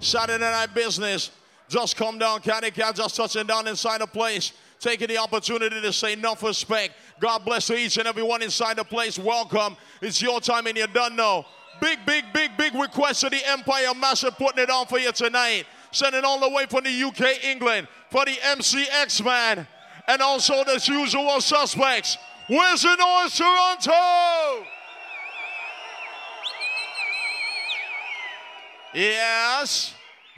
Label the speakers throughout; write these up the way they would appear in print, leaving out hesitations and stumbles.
Speaker 1: Saturday night business. Just come down, Caddy Cat, just touching down inside the place. Taking the opportunity to say enough respect. God bless each and everyone inside the place. Welcome. It's your time and you don't know. Big request to the Empire Massive putting it on for you tonight. Sending all the way from the UK, England, for the MCX man. And also the usual suspects. Where's the noise, Toronto? Yes.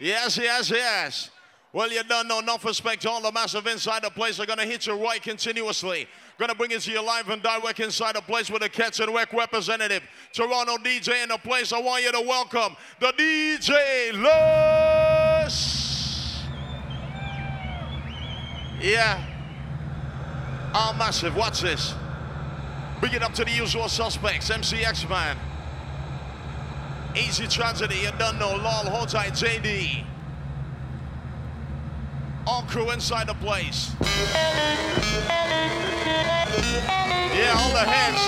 Speaker 1: Well, you don't know, enough respect to all the massive inside the place. They're going to hit you right continuously. Going to bring it to you live and direct inside the place with the Cats and Wreck representative. Toronto DJ in the place. I want you to welcome the DJ Lush. Yeah. Oh, massive. Watch this. Bring it up to the usual suspects. MCX man. Easy Tragedy. You don't know. Lol, hold tight. JD. All crew inside the place. Yeah, all the heads.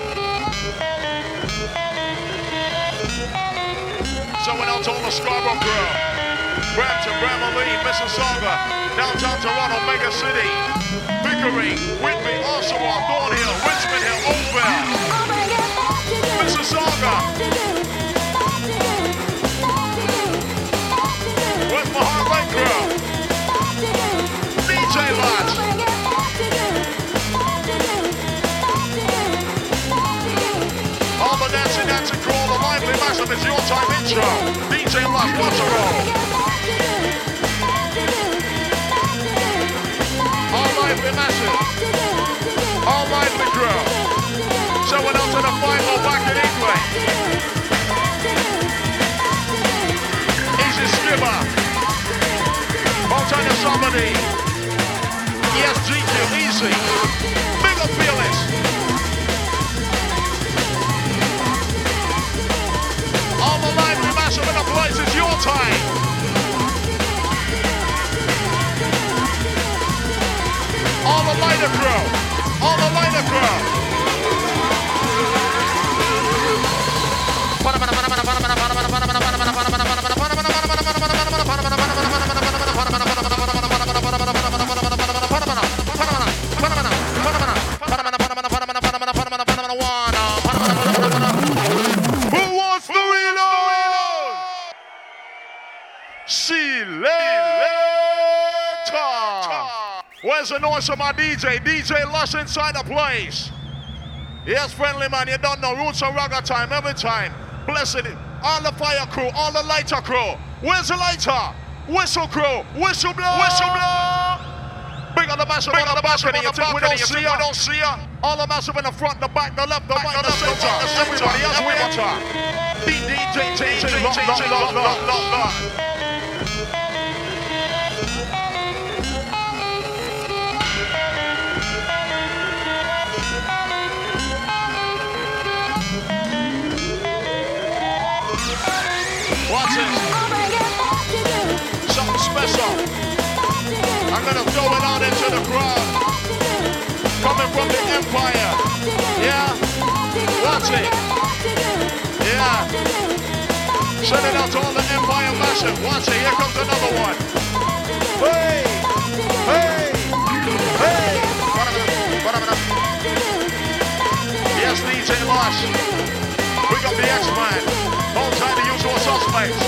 Speaker 1: So went out to all the Scarborough crew. Brampton, Bramalea, Mississauga, downtown Toronto, Mega City, Pickering, Whitby, Oshawa, Thornhill, Richmond Hill, Oakville, Mississauga. Where's my Heart Lake crew? DJ Lush. All the dancing crew, all the lively massive, it's your time intro. DJ Lush, what's a roll? All lively massive. All lively crew. Showing up to the final back in England. Easy skipper. All time to somebody. Yes, GQ, easy. Big up Fearless. All the lively massive in the place, it's your time. All the lighter crew. All the lighter crew. Who wants to reload? See later. Where's the noise of my DJ? DJ Lush inside the place. Yes, friendly man, you don't know. Roots and Ragga time, every time. Blessed. All the fire crew, all the lighter crew. Where's the lighter? Whistle crew, whistle blow. Whistle blow. Big on the massive, big on the balcony. You think we don't see ya? All the massive in the front, the back, the left, the right, the center. Everybody else with ya. DJ, lock. Watch it. Something special. I'm gonna throw it out into the crowd. Coming from the Empire. Yeah. Watch it. Yeah. Send it out to all the Empire Massive. Watch it. Here comes another one. Hey. Yes, DJ Lush. We got the X-Man. Hold tight, the usual suspects.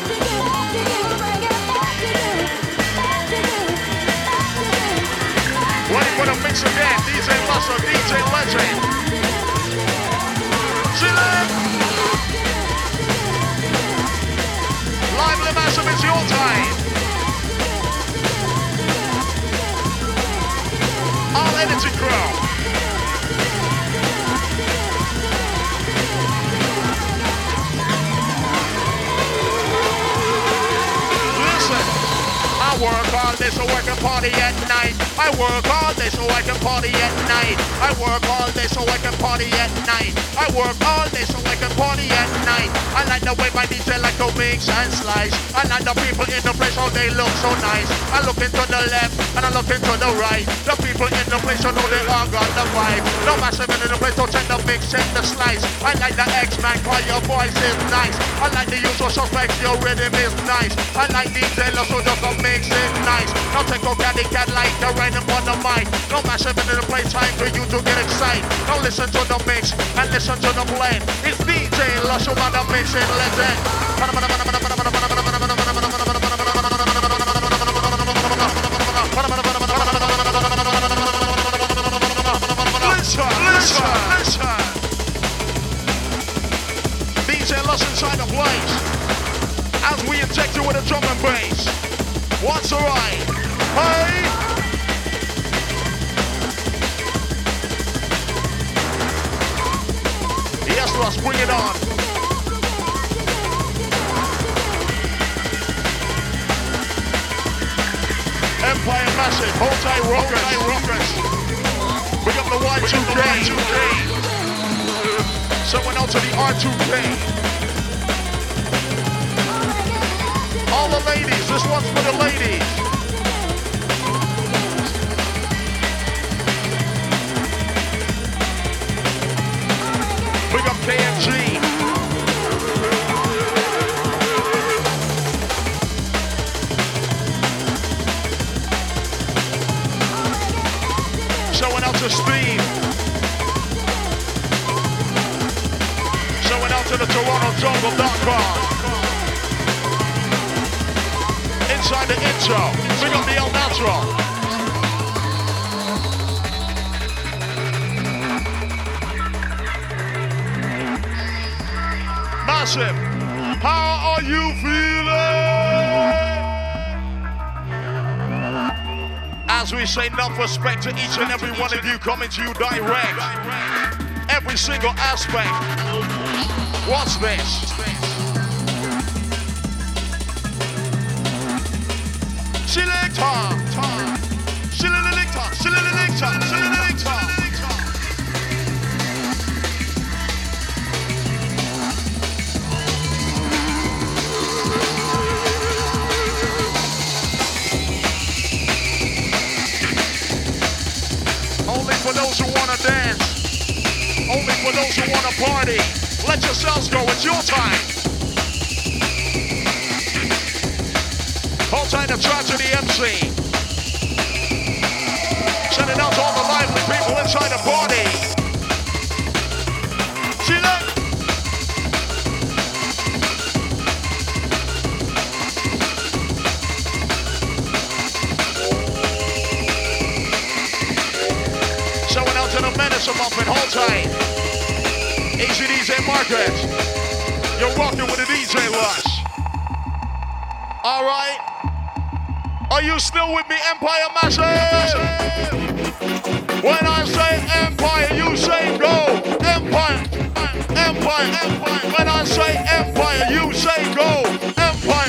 Speaker 1: Waiting for the mix again. DJ Lush or DJ Legend. Chillin'. Lively Massive, it's your time. All energy crew. I work all day so I can party at night. I work all day so I can party at night. I work all day so I can party at night. I work all day so I can party at night. I like the way my DJ like to mix and slice. I like the people in the place, how they look so nice. I look into the left and I look into the right. The people in the place, you know they all got the vibe. No massive in the place, don't tend to mix and the slice. I like the X-Man, call your voice is nice. I like the usual suspects, your rhythm is nice. I like DJ so just to mix it nice. Now take a cat like the rhythm on the mic. No massive in the place, time for you to get excited. Now listen to the mix and listen to the blend. It's DJ Lush, about the mixing legend. Listen. DJ Lush inside the place as we inject you with a drum and bass. What's the right? Hey! Yes, Russ, bring it on. Empire Massive, hold tight rockers. We got the Y2K. Someone else to the R2K. All the ladies, this one's for the ladies. Big up KMG. Showing out to Steve. Showing out to the TorontoJungle.com. Inside the intro, bring up the El Natural. Massive, how are you feeling? As we say enough respect to each and every one of you coming to you direct. Every single aspect. What's this? Selector. Only for those who wanna dance. Only for those who wanna party. Let yourselves go, it's your time. Hold tight to Tragedy MC. Send it out to all the lively people inside the party. See that? Showing out to the menace of Muffin. Hold tight. Easy DJ Market. You're rocking with the DJ Lush. All right. Are you still with me, Empire Massive? When I say Empire, you say go. Empire. When I say Empire, you say go. Empire.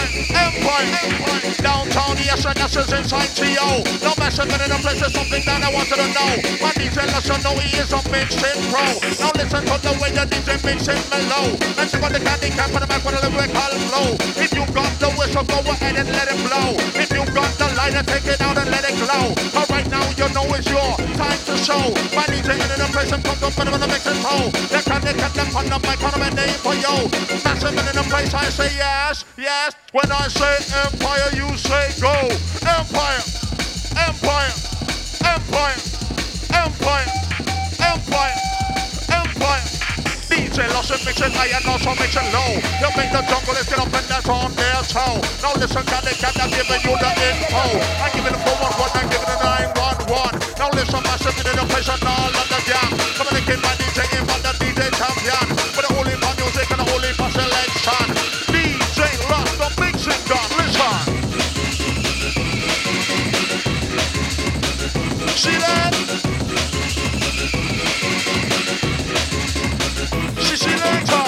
Speaker 1: Downtown, yes, and that's inside TO. No messing in the place is something that I wanted to know. My DJ listen, know he is a mixing pro. Now listen to the way the DJ mixing mellow. And see what the candy can put the back with a lyrical flow. If you got the whistle, go ahead and let it blow. If you got the lighter, take it out and let it glow. All right, now you know it's your time to show. My DJ in the place and comes up with a mixing toe. They can't get them on the mic, on a name for yo. Massive in the place, I say yes. When I say Empire, you say go. Empire. DJ Lush and mixing high and also mixing low. You make the jungle is get up and that's on their toe. Now listen, got the cat that's giving you the info. I'm giving it 411, I'm giving it 911. Now listen, massive in the place and all of the jam. Communicate my DJ in on the DJ champion. With the holy for music and the holy for selection. DJ Lush, the mixing gun, listen. See that? See later.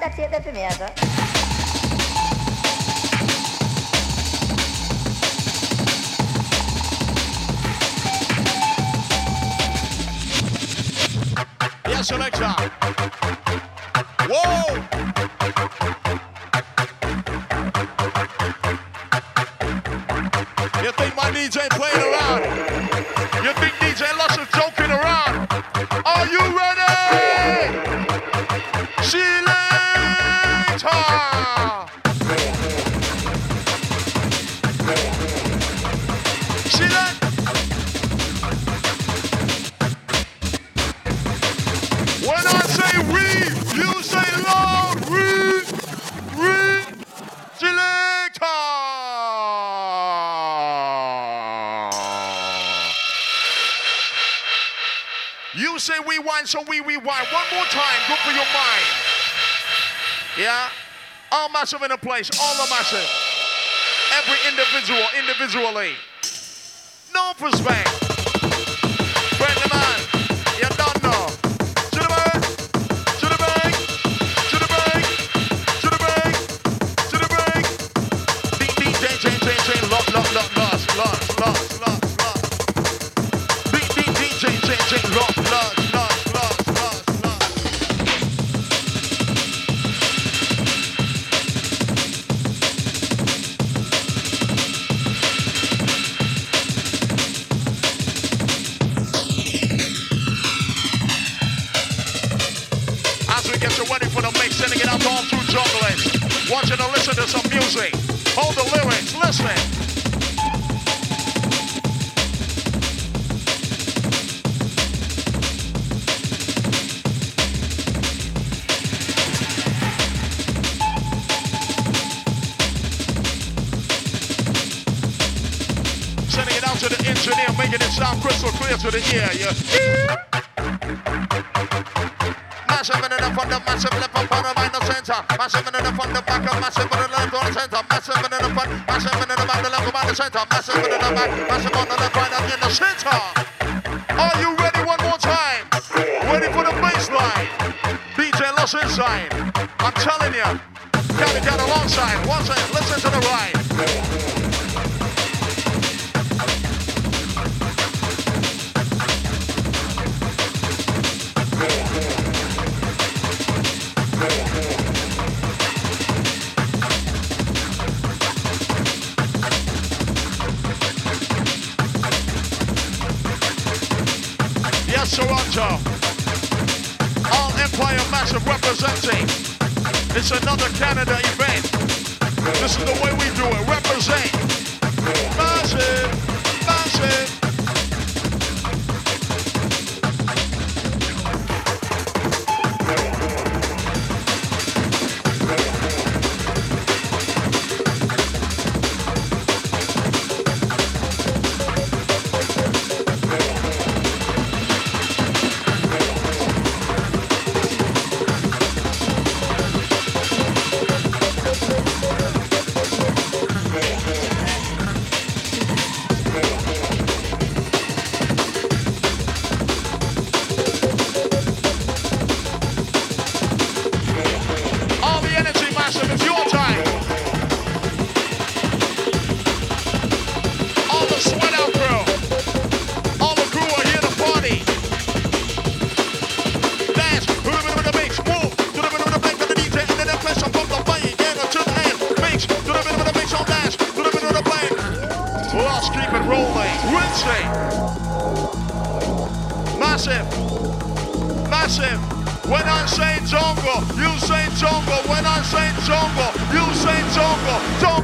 Speaker 2: that tape there for me, sir.
Speaker 1: Yes, selector. Whoa! You think my DJ playing around? You think DJ Lush is joking around? Are you ready? Selector! Select! When I say we, you say loud. We, selector. You say we wine, so we rewind. One more time, good for your mind. Yeah? All massive in a place, all are massive. Every individual, individually. No respect. Friendly man, you don't know. To the bank, to the bank, to the bank, to the bank, to the bank. Ding, chain, lock, lost. Ding, chain, lock, lost. Get you ready for the mix, sending it out to all true jugglers. Want you to listen to some music. Hold the lyrics, listen. Sending it out to the engineer, making it sound crystal clear to the ear. Yeah. Massive in the front, massive left up on the right, the center. Massive in the front, the back, massive in the left on the center. Massive in the front, massive in the back, the left on the center. Massive in the back, massive on the left, right, and in the center. Are you ready one more time? Ready for the bass line? DJ Lush inside. I'm telling you. Count it down alongside. One side, listen to the right. Toronto, all Empire Massive representing. It's another Canada event. This is the way we do it. Represent. Massive, massive. Massive. When I say jungle, you say jungle. When I say jungle, you say jungle.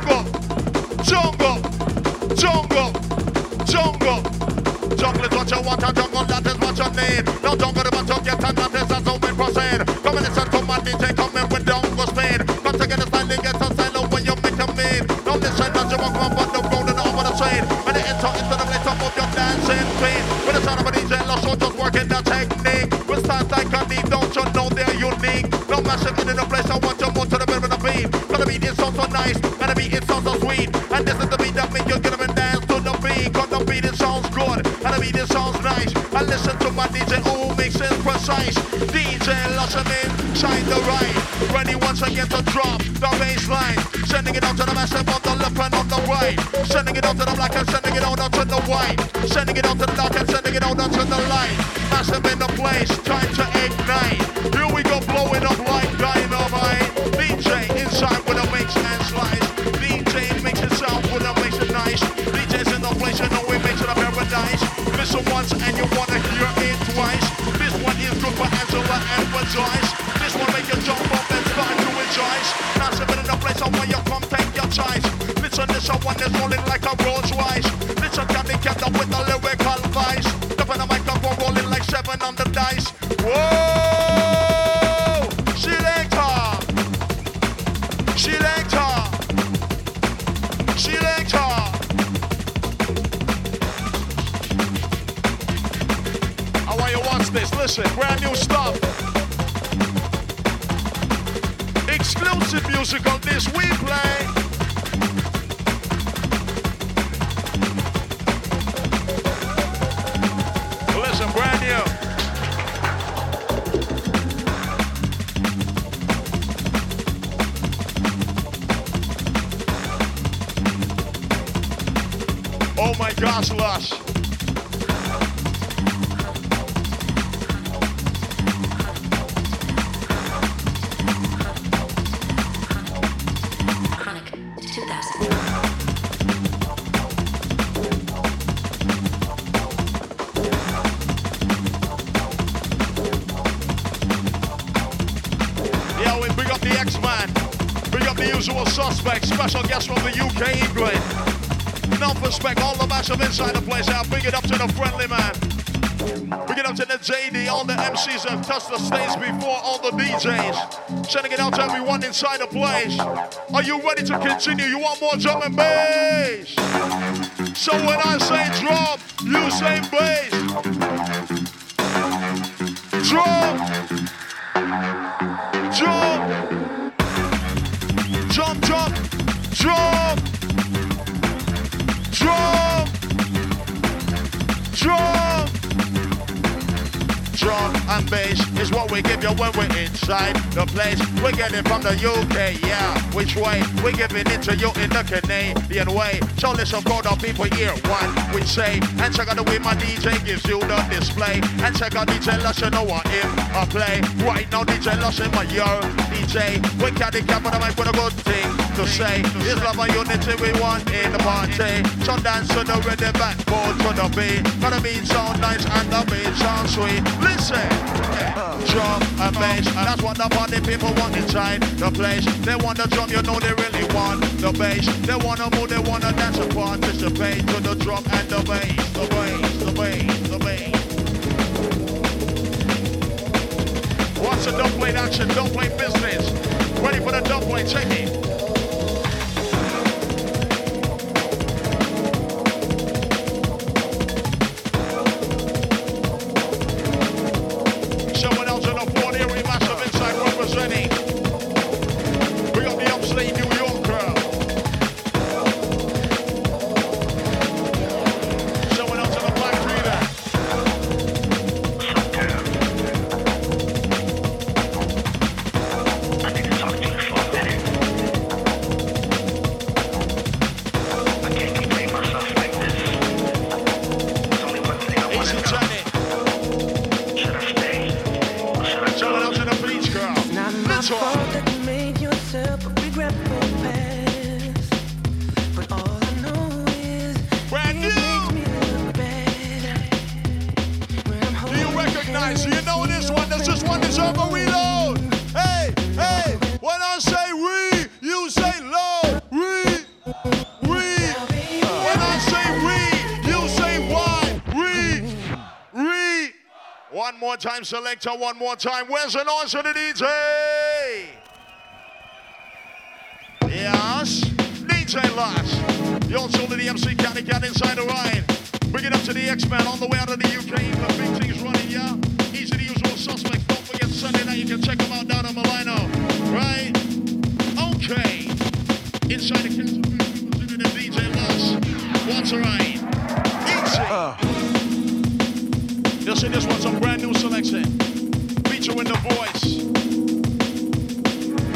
Speaker 1: Jungle. Jungle is what you want, and jungle that is what you need. No jungle is what you get, and that is how we proceed. Come and listen to my DJ, come in with jungle speed. Come to get a styling, get a style when you make a mean. Don't listen to you walk on the road and over the train. When they enter into the place, up of your dancing feet. With the sound of a DJ, Lush, just working the technique. With styles like a need, don't you know they're unique? No massive in the place, I want you more to the middle of the beat. Cause the beat is so nice, and the beat is so sweet. And this is the beat that make you get up and dance to the beat. Cause the beat it sounds good, and the beat it sounds nice. And listen to my DJ, who makes it precise. DJ Lush, shine the right. Ready once again to drop the bass line. Sending it out to the massive on the left and on the right. Sending it out to the black and sending it out to the white. Sending it out to the dark and sending it out to the light. Massive in the place, time to ignite. Here we go, blowing up like dynamite. DJ inside with a mix and slice. DJ makes it sound with a makes it nice. DJ's in the place, you know we makes it a paradise. Listen once and you wanna hear it twice. This one is good for Angela and for Joyce. This one make you jump up and start to rejoice. Massive in the place, I want you come take your choice. Listen, this one is rolling like a Rolls Royce. Listen, candy kept up with the lyrical vice. Up in the microphone rolling like 7 on the dice. Whoa! Selector! Selector! Selector! I want you to watch this. Listen, brand new stuff. Exclusive music on this we play. Listen, brand new. Oh my gosh, Lush.
Speaker 2: Chronic 2000.
Speaker 1: Yeah, we big up the X-Man. Big up the usual suspects. Special guest from the UK, England. Enough respect, all the massive inside the place out. Big it up to the friendly man. Big it up to the JD, all the MCs that touched the stage before, all the DJs. Sending it out to everyone inside the place. Are you ready to continue? You want more drum and bass? So when I say drum, you say bass. Drum. Jump. Jump, jump, jump. Drum! Drum! Drum and bass is what we give you when we're inside the place. We get it from the UK, yeah. Which way? We giving it to you in the Canadian way. So listen, for the people here, one we say. And check out the way my DJ gives you the display. And check out DJ Lush, you know what him I play. Right now DJ Lush in my your DJ. We carry cap on the mic with a good thing to say. This love and unity we want in the party. So dance to the rhythm, backboard to the beat. Gotta beat sound nice and the beat sound sweet. Listen, drum and bass, that's what the party people want inside the place. They want the drum, you know they really want the bass. They wanna move, they wanna dance and participate to the drum and the bass, the bass, the bass, the bass. Watch the dub plate action, dub plate business. Ready for the dub plate, check it. One more time, selector, one more time. Where's the noise for the DJ? Yes, DJ Lush. You're also to the MC Catty Cat inside the ride. Bring it up to the X-Man on the way out of the UK. The big thing's running, yeah? Easy the usual suspects. Don't forget Sunday night. You can check them out down on Milano. Right? Okay. Inside the kitchen, the DJ Lush. What's the ride? Easy. This one's a brand new selection. Featuring the voice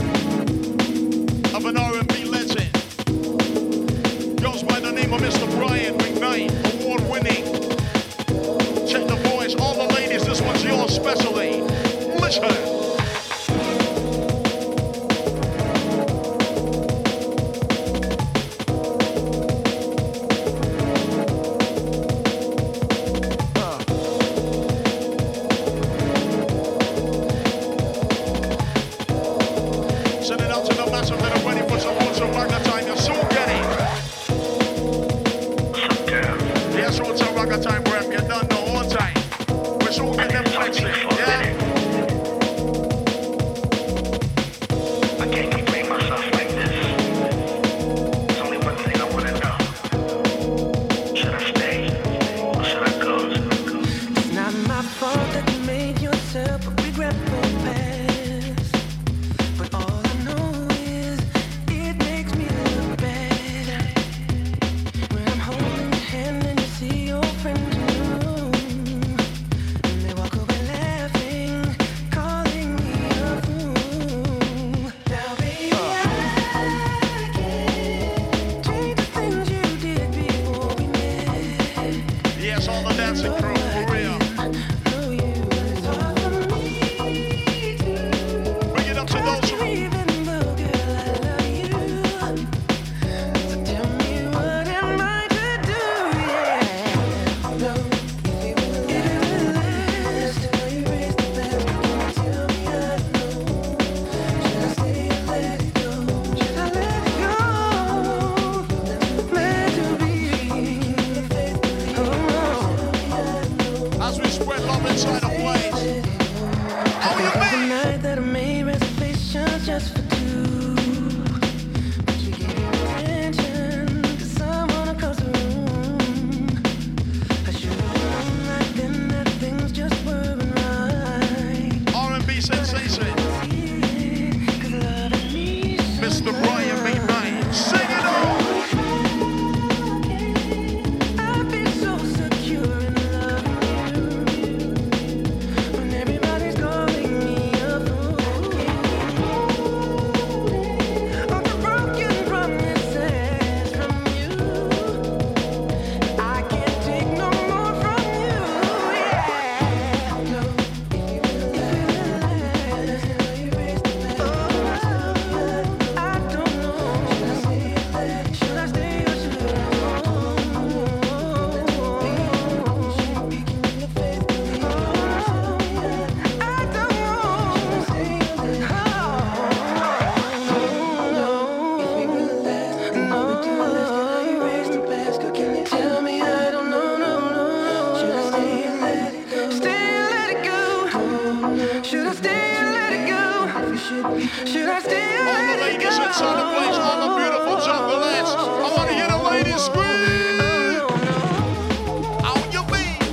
Speaker 1: All the ladies inside the place, all the beautiful junglettes. I want to hear the ladies scream. How you mean?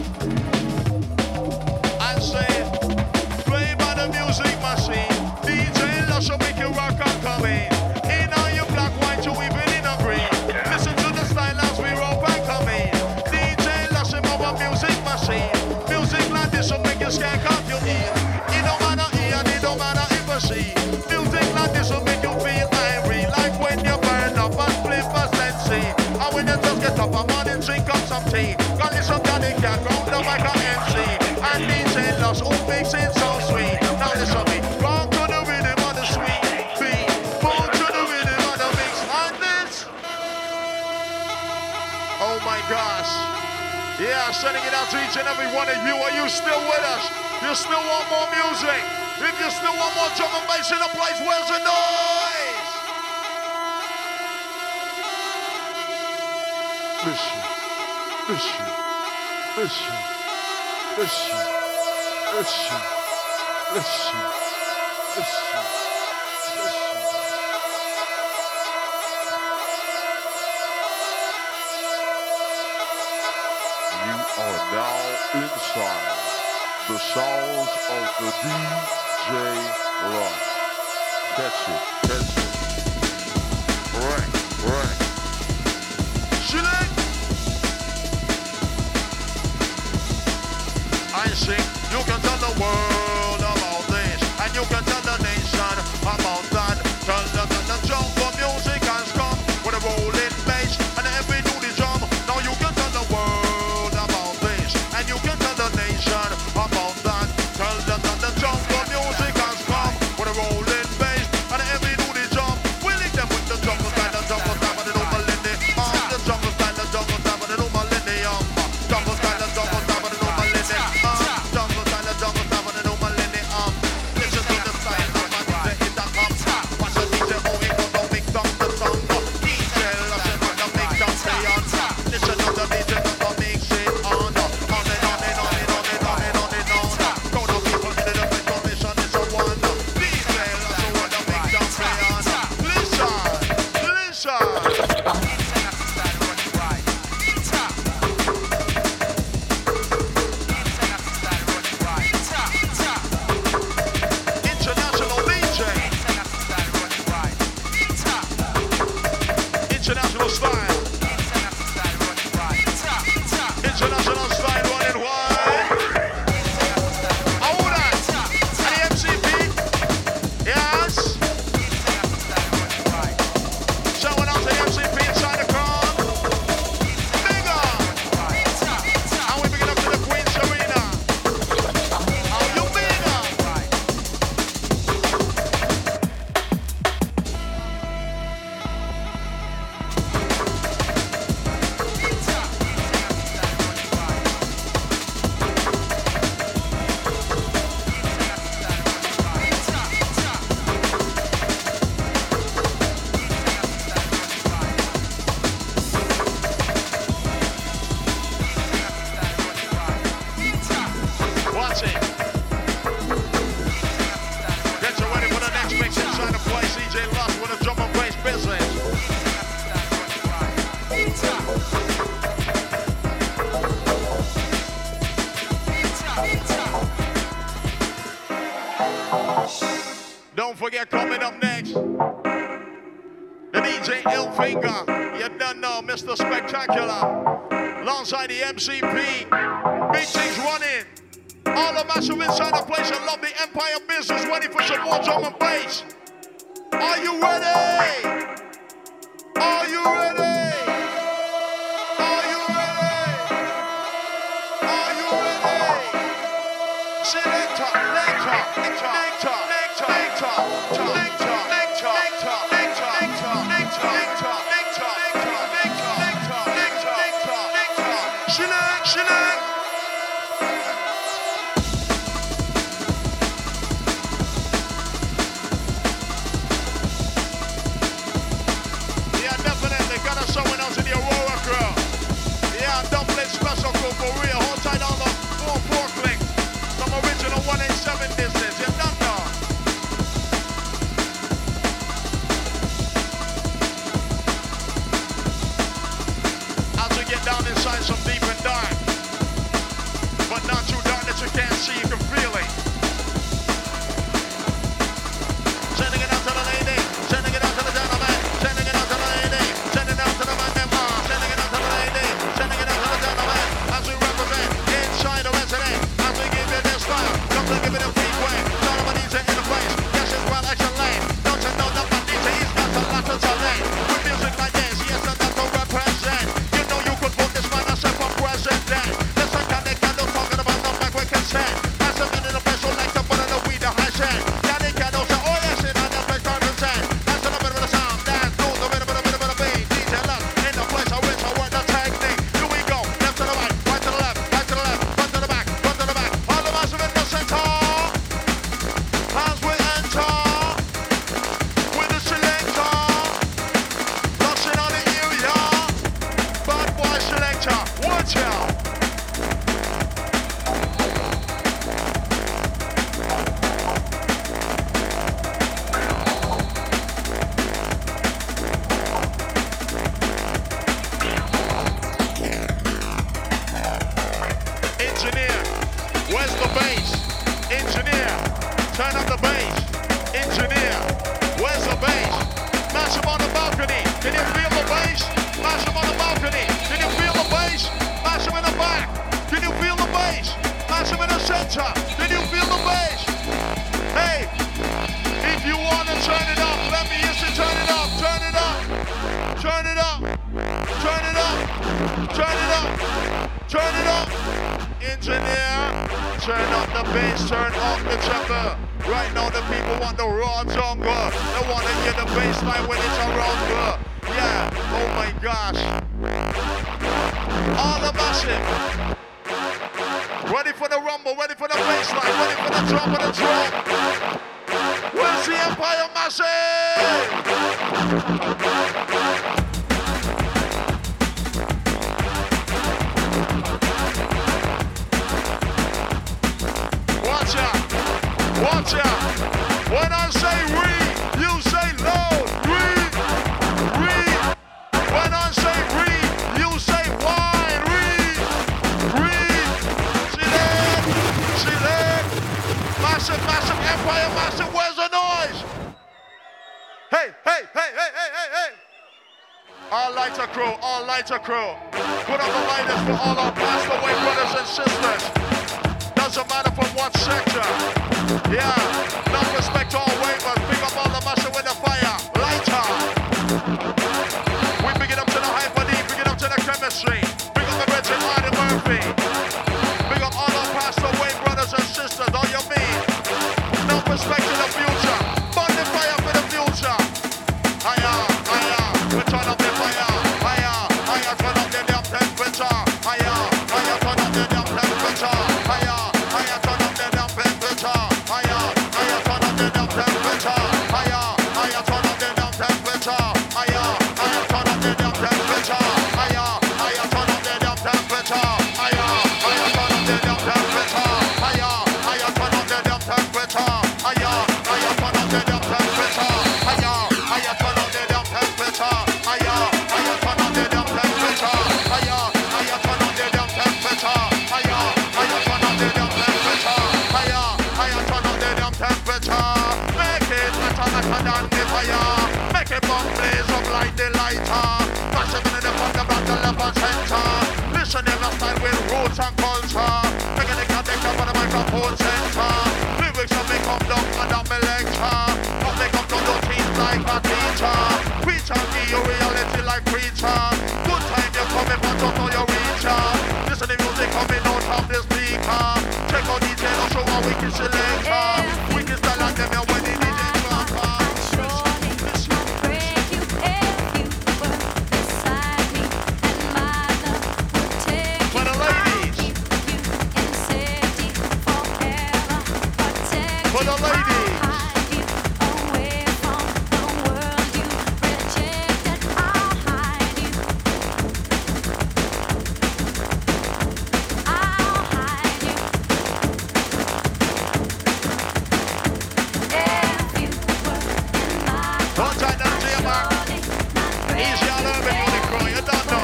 Speaker 1: I say, play by the music machine. DJ Lush will make you rock and come in. In all your black, white, you even in a green. Listen to the style as we roll back come in. DJ Lush and over music machine. Music like this will make you skank off your ear. It don't matter here, it don't matter if I see. Music like this will make you feel angry. Like when you burn up and flip us, let's see. And when you just get up a morning, drink up some tea. Got listen to the cat round the mic and MC. And DJ Lush who makes it so sweet. Now listen to me. Rock to the rhythm of the sweet beat. Move to the rhythm of the mix like this. Oh my gosh. Yeah, sending it out to each and every one of you. Are you still with us? You still want more music? If you still want more drum and bass in the place, where's the noise? Listen, listen, listen, listen, listen, listen, listen, listen. You are now inside the sounds of the DJ Lush. Catch it, catch it. Right, right. Select. I sing, you can tell the world about this, and you can tell the nation about that. Tell them that the jungle music has come with a rolling bass and every duty drum. Now you can tell the world about this, and you can tell the nation about that. Tell them that the jungle music has come with a rolling bass and every duty drum. We link them with the jungle style, the jungle style, but the new millennium. The jungle style, the jungle style, but the new millennium. Jungle style, the jungle style, but the new millennium. Jungle style, the jungle style, but the new millennium. Listen to the style of my DJ in the hub. Watch the DJ who ain't gonna mix up the song. DJ Lush and gonna mix up the on. Listen to the DJ gonna mix it on. On and on and on and on and on and on and on. Go to people in the information is a one. DJ Lush and gonna mix up the on. Listen, listen. International DJ. International style. International style running wide. Hold on. And the MCP. Yes. Showing out to the MCP inside the crowd. Bigger. And we begin up to the Queen's Arena. How you bigger? Watch it. Get you ready for the next mix inside the place. DJ Lush with a drum and bass business. Don't forget, coming up next, the DJ Ilfinger. You don't know, Mr. Spectacular. Alongside the MCP. Big things running. All the massive inside the place and love the Empire business. Ready for some more drum and bass. Are you ready? Are you ready? Are you ready? Are you ready? Selector, lector, lector, lector, lector, lector, lector, lector, lector, lector, lector, lector, lector, lector, lector, lector. Select, select. Yeah, definitely got us someone else in the Aurora crew. Yeah, Dublin special crew for real. Hold tight on the 4-4 click. Some original 187 distance. You don't know. top. Did you feel the bass? Hey, if you wanna turn it up, let me hear you turn it up, turn it up, turn it up, turn it up, turn it up, turn it up. Engineer, turn up the bass, turn up the treble. Right now the people want the raw jungle. They wanna hear the bass line when it's around. Yeah, oh my gosh. All the massive. Ready for the rumble, ready for the bass line, ready for the drop of the drum. Where's the Empire Massive? Watch out, watch out. When I say we, you say loud. We. When I say we, you say wine. We. See that? Massive, massive, Empire Massive, where's the noise? Hey, hey, hey, hey, hey, hey, hey. All lighter crew, all lighter crew. Put on the lighters for all our passed away brothers and sisters. Doesn't matter from what sector. Yeah, no respect to all waivers. Pick up all the massive with the fire. Lighter. We bring it up to the hyper D, bring it up to the chemistry. Bring up the Reggie Martin Murphy. Bring up all our passed away brothers and sisters. All you mean? No respect to the future. Burn the fire for the future. Higher, higher. We turn up the fire. Higher, higher. Turn up the damn temperature. Higher, higher. Turn up the damn temperature. Higher, higher. Turn up the damn temperature. Higher, higher. Turn up the damn temperature. Higher, higher. Turn up the damn temperature. Higher, higher. Turn up the damn temperature. Higher, higher. Turn up the damn temperature. Higher, higher. Turn up the damn temperature. Higher, higher. Turn up the damn temperature. Higher, higher. Turn up the damn temperature. Higher, higher. Turn up the damn temperature. Higher, higher. Turn up the damn temperature. Higher, higher. Turn up the damn temperature. Higher, higher. Turn up the damn temperature. Higher, higher. Turn up the damn temperature. Make it hotter than the fire. Make it bomb blaze up like the lighter. Massive in the front, the back, the left and center. Listen to the style with roots and culture. Making the cat take up on the microphone center. Lyrics that make come down under my lecture. But make up to the teams like a teacher. Preacher give you reality like preacher. Good time you're coming, but don't know your reacher. Listen to music coming out of the speaker. Check out detail, show how we can select. We can style like them, when they need it. For the ladies. Don't try that to your mark. Easy all over you, crew. You don't know.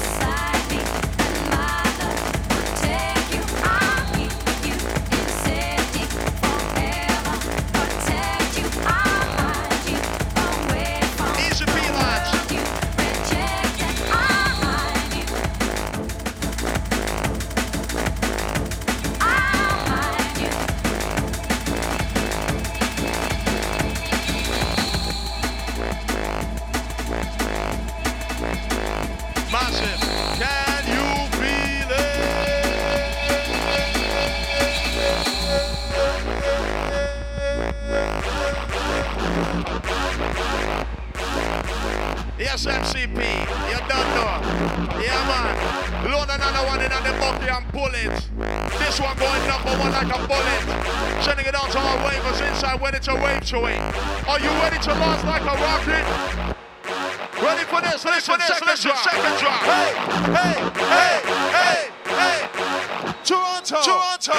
Speaker 1: Easy peanuts. Massive, can you feel it? Yes, MCP, you don't know. Yeah, man. Load another one in on the bucket and pull it. This one going number one like a bullet. Sending it out to our wavers inside, ready to wave to it. Are you ready to launch like a rocket? Ready for this, listen, second drop. Hey, hey, hey, hey, hey. Toronto, Toronto.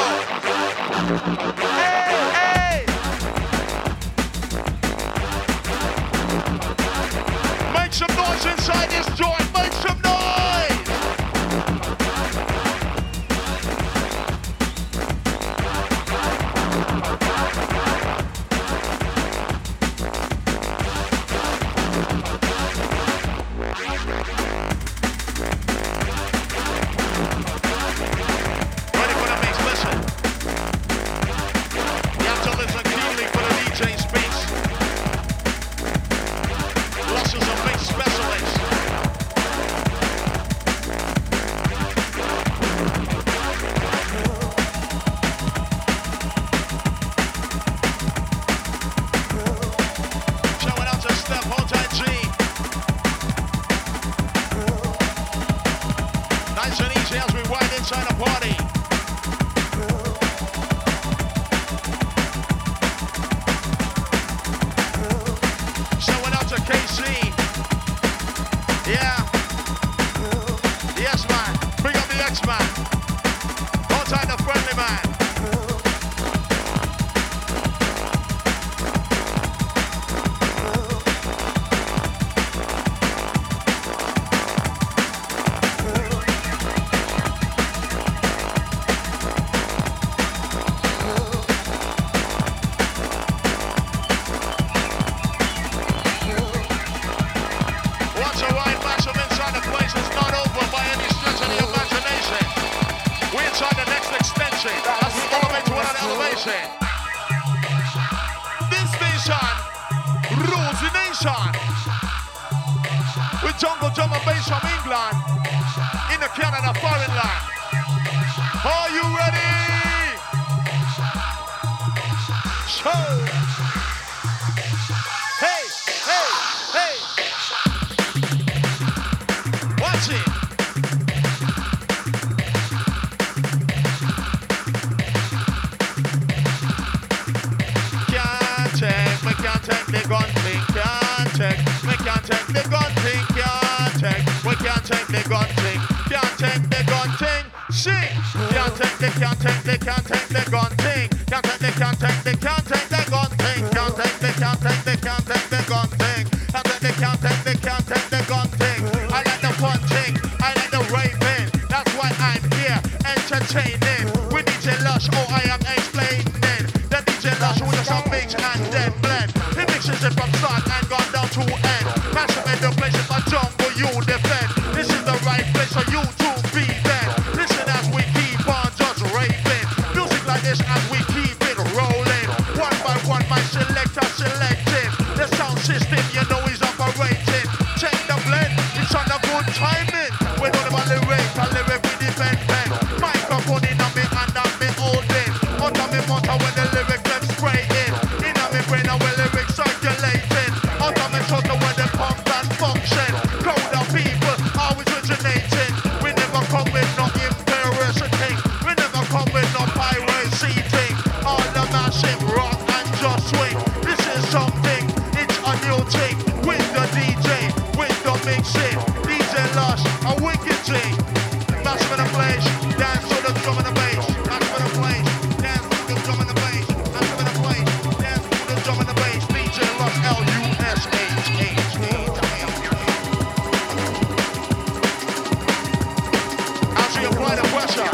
Speaker 1: Hey, hey. Make some noise inside this joint, make some noise. Ready for the mix, listen. inside the party. Showing out to KC. Yeah. Yes, man. Bring up the X-Man. All time the friendly man. This nation rules the nation. With jungle drum and bass from England in the Canada foreign land. Are you ready? Show. Hey, hey, hey. Watch it. The gun thing, can't take. We can't take the gun thing, can't take. We can't take the gun thing, can't take the gun thing. Sing. Can't take the gun thing. Can't take the gun thing. Can't take the gun thing. Can't take the gun thing. Can't take the gun thing. Can't take the gun thing. I like the fun thing. I like the raving. That's why I'm here entertaining. With DJ Lush, oh I am explaining. The DJ Lush with some mix and then blend. Mixes it from start and gone down to end. Massive in the place if I jungle you defend. This is the right place for you to be then. Listen as we keep on just raving. Music like this as we keep it rolling. One by one my selector selecting. The sound system you know is operating. Check the blend, it's on a good timing. We're not about lyrics, I lyric with the pen. Microphone in on me and on me holding. Out of me motor when the lyrics them spray in. In on me brain and when lyrics circulating. Out of me total when they pump and function. Crowd of people always originating. We never come with no imperious thing. We never come with no piracy thing. All the massive rock and just swing. This is something, it's a new thing. With the DJ, with the mixing. DJ Lush, a wicked thing. Massive in the place, dance to the drum and the bass. Massive in the place, dance to the drum and the bass. Massive in the place, dance to the drum and the bass. DJ Lush, L-U-S-H-H. As we apply the pressure.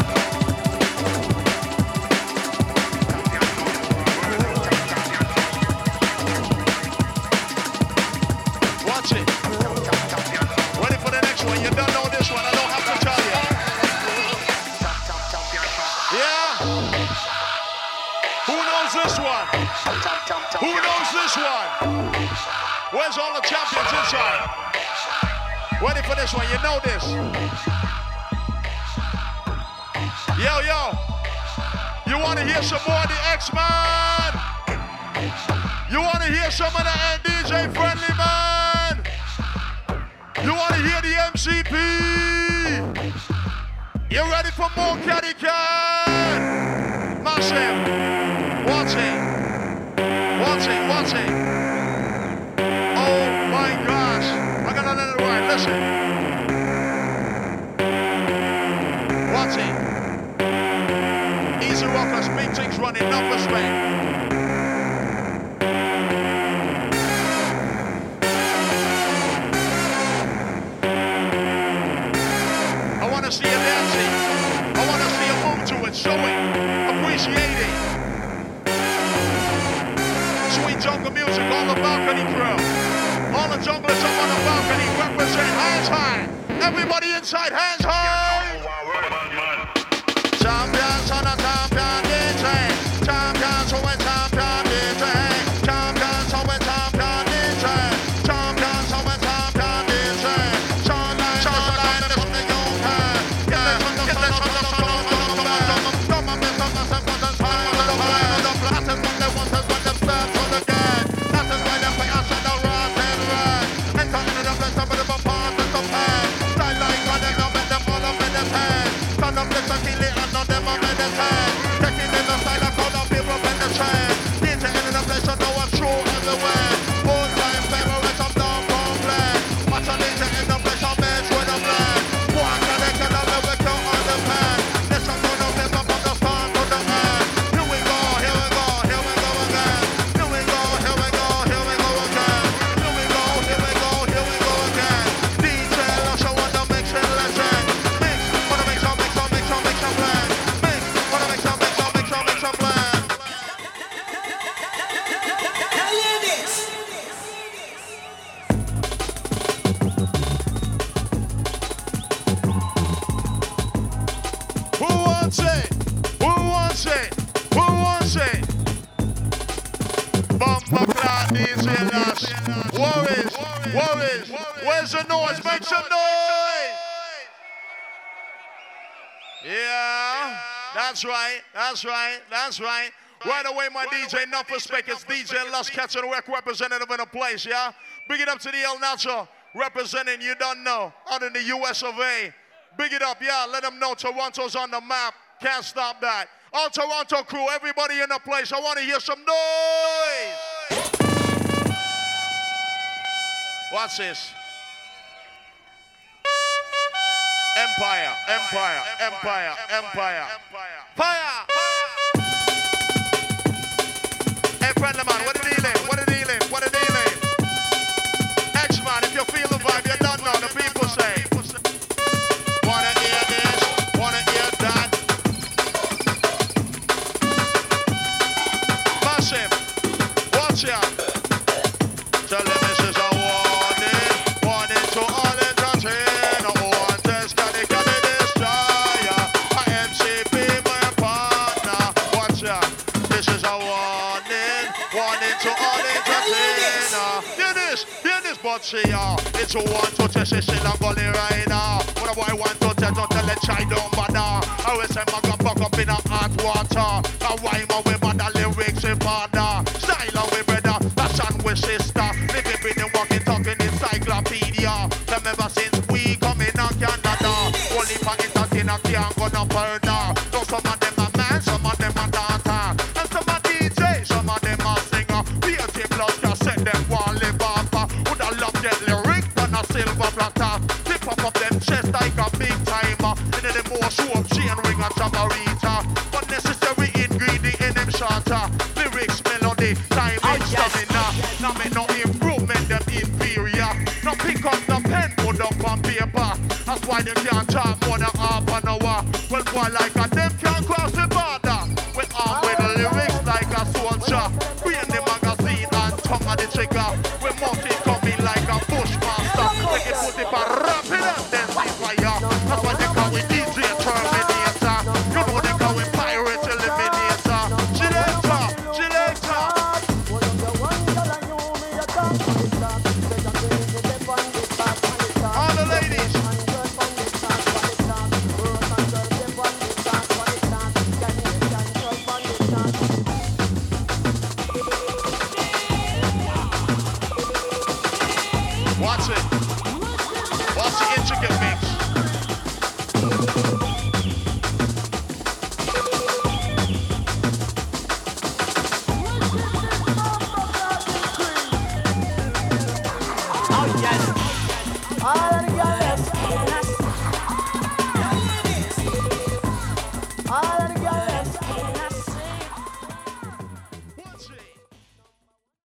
Speaker 1: Watch it. Ready for the next one. You don't know this one. I don't have to tell you. Yeah. Who knows this one? Who knows this one? Where's all the champions inside? Ready for this one? You know this. Yo, yo. You want to hear some more of the X-Man? You want to hear some of the DJ Friendly Man? You want to hear the MCP? You ready for more Caddy Cat? Massive. Watch it. Watch it. Watch it. Oh my gosh. I got another right. Listen. Watch it. Easy Rockers, big things running, no respect. I want to see you dancing. I want to see you move to it, show it, appreciate it. Sweet jungle music, all the balcony crew. All the junglers up on the balcony represent hands high. Everybody inside, hands high. Champions on a champion DJ. Champions who win champion DJ. Champions who win champion DJ. Champions who win champion DJ. Shine like from the UK. Get from the come on, miss up myself on the time of the plan. The blasters when they want us when they start from the gang. That is why they play us on the rock and ride. Enter into the place of the part of the pan. Style like when they come in the fall of Worries. Where's the noise? Make some noise. Yeah. That's right. That's right. That's right. Right away, my DJ, enough respect. It's DJ Lush Catch and Work representative in the place, yeah? Big it up to the El Nacho representing, you don't know, out in the US of A. Big it up, yeah, let them know Toronto's on the map. Can't stop that. All Toronto crew, everybody in the place, I want to hear some noise. What's this? Empire, Empire, Empire, Empire, Fire! Hey, friendly man, what the dealing? What the dealing? What the dealing? X-Man, if you feel the vibe, you don't know, the people say. Wanna hear this? Wanna hear that? Massive, watch out. Tell them this is a warning to all entertain. No one just can destroy ya. A MCP, my partner. Watch out. This is a warning to all entertainer. Hear this, but see ya. It's a one to test, it's still a gully rider. What a boy want to test, don't tell a child don't bother. I will say my gun back up in a hot water. I rhyme away, but the lyrics in border. Style away, brother, fashion with sister. Living in the walking, talking encyclopedia. Them ever since we come in on Canada. Only for entertainer can't go no further. So some of them are man, some of them are dancer. And some are DJ, some of them are singer. Creative blood just set them one live off. Would I love get lyrics on a silver platter. Tip up them chest like a big timer. And then the more show up chain ring and tamarita. But necessary ingredient in them shorter. Lyrics, melody, time and stamina. Now make no improvement, them inferior. Now pick up the pen, put up on paper. That's why they can't talk more than half an hour. Well, boy like a them can't cross the border. We arm with the lyrics like a soldier. We in the magazine and tongue of the trigger. We multi coming like a bushmaster. We can put it for rapid and then see fire. That's why they call it DJ Terminator. You know they call it Pirate Eliminator. Selector. All the ladies. Watch it. Watch the intricate mix.
Speaker 2: All of the girls